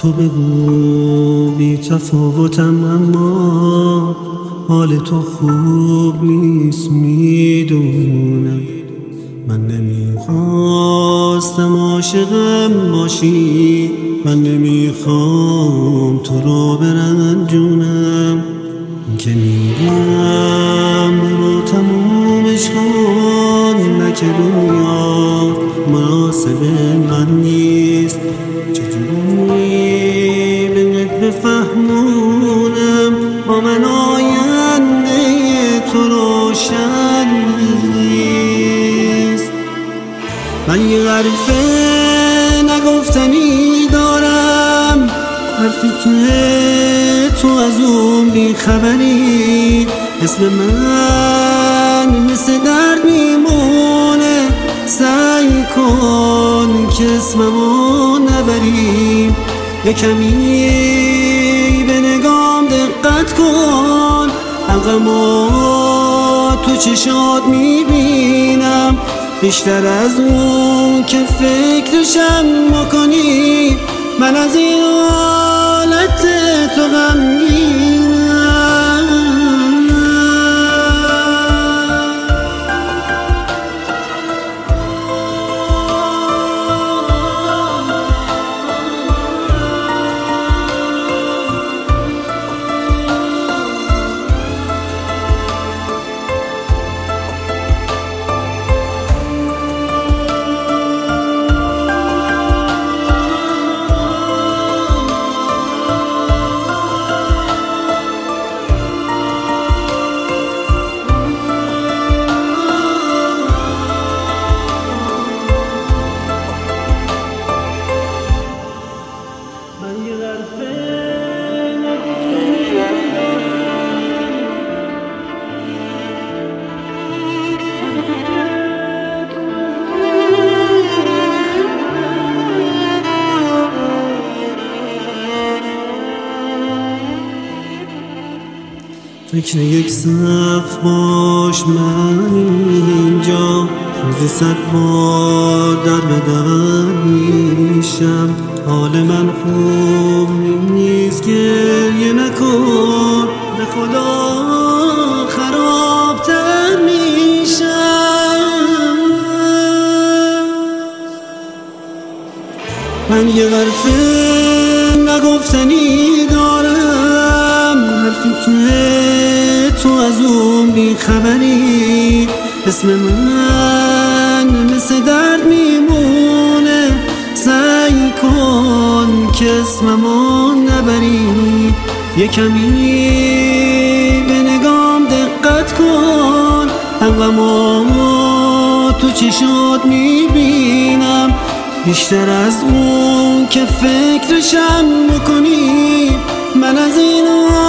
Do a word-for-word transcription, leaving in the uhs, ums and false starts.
تو بگو بی تفاوتم، اما حال تو خوب نیست میدونم. من نمیخواستم عاشقم باشی، من نمیخوام تو رو برنجونم. این که میگم برو تمومش کن، نه که دنیا مناسب من نیست. چجوری بهت بفهمونم با من آینده تو روشن نیست. من یه حرفه نگفتنی دارم، حرفی که تو از اون بیخبری. اسم من مثل درد میمونه، سعی کن که اسممو نبری. یه کمی به نگام دقت کن، غمو تو چشات میبینم بیشتر از اون که فکرشم بکنی. من از این حالت تو غمگینم. فکر یک صف باش من اینجا، روزی صد بار در بدر میشم. حال من خوب نیست، گریه نکن، به خدا خرابتر میشم. من یه حرفه نگفتنی دارم، حرفی که تو از اون بیخبری. اسم من مثل درد میمونه، سعی کن که اسممو نبری. یه کمی به نگام دقت کن، غمو تو چشات میبینم بیشتر از اون که فکرشم بکنی. من از این